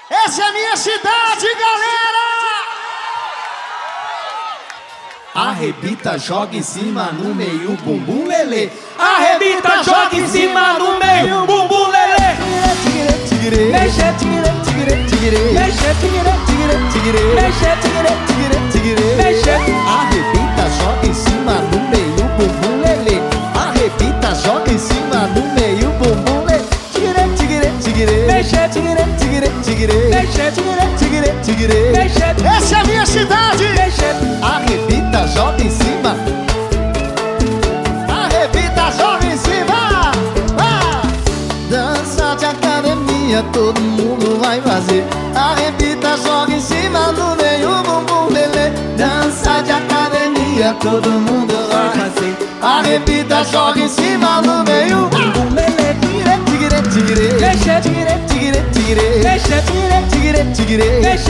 Essa é a minha cidade, galera! Arrebita, joga em cima, no meio, bumbum lelê. Arrebita, joga em cima, no meio, bumbum lelê. Mexe, tigre, tigre, tigre. Mexe, tigre, tigre, tigre. Mexe, tigre, tigre, tigre. Mexe. Arrebita, joga em cima, no meio, bumbum lelê. Arrebita, joga em cima, no meio, bumbum lelê. Tigre, tigre, tigre. Mexe, tigre, tigre, tigre. Mexe, tigre, tigre, tigre. Mexe. Essa é a minha cidade! Arrebita, joga em cima. Arrebita, joga em cima! Dança de academia, todo mundo vai fazer. Arrebita, joga em cima, no meio, bumbum lelê. Dança de academia, todo mundo vai fazer. Arrebita, joga em cima, no meio, bumbum lelê. Tigre, tigre, tigre. Mexe, tigre, tigre, tigre. Mexe, tigre, tigre, tigre. Mexe.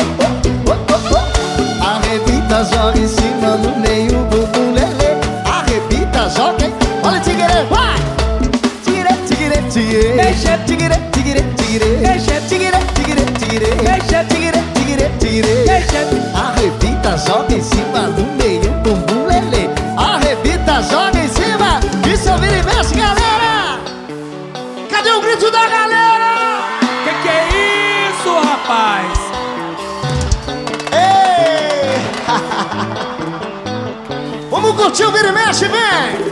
Arrebita, joga em cima, no meio, bumbum lelê. Arrebita, joga. Olha, tigre, vai! Tigre, tigre, tigre. Mexe, tigre, tigre, tigre. Mexe, tigre, tigre, tigre. Mexe, tigre, tigre, tigre. Mexe. Arrebita, joga em cima, no meio, bumbum lelê. Arrebita, joga em cima! Isso é vira e mexe, galera! Cadê o grito da galera? Que é isso, rapaz? Ei! Vamos curtir o vira e mexe, vem!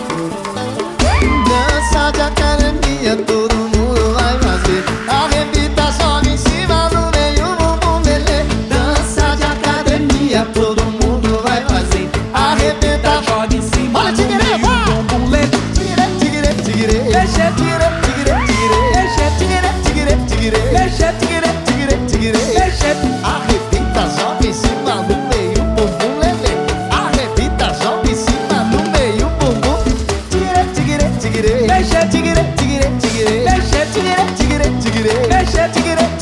Dança de academia, todo mundo vai fazer. Arrebita, joga em cima, no meio, bumbum lelê. Dança de academia, todo mundo vai fazer. Arrebita, joga em cima, Olha, tigre, no meio, vai! bumbum lelê. Tigre, tigre, tigre. Mexe, tigre, tigre, tigre. Mexe, tigre, tigre, tigre. Mexe, tigre, tigre, tigre. Mexe. Arrebita, joga em cima, no meio, bumbum lelê. Arrebita, joga em cima, no meio, bumbum. Tigre, tigre, tigre. Mexe, tigre, tigre, tigre. Mexe, tigre, tigre, tigre. Mexe, tigre,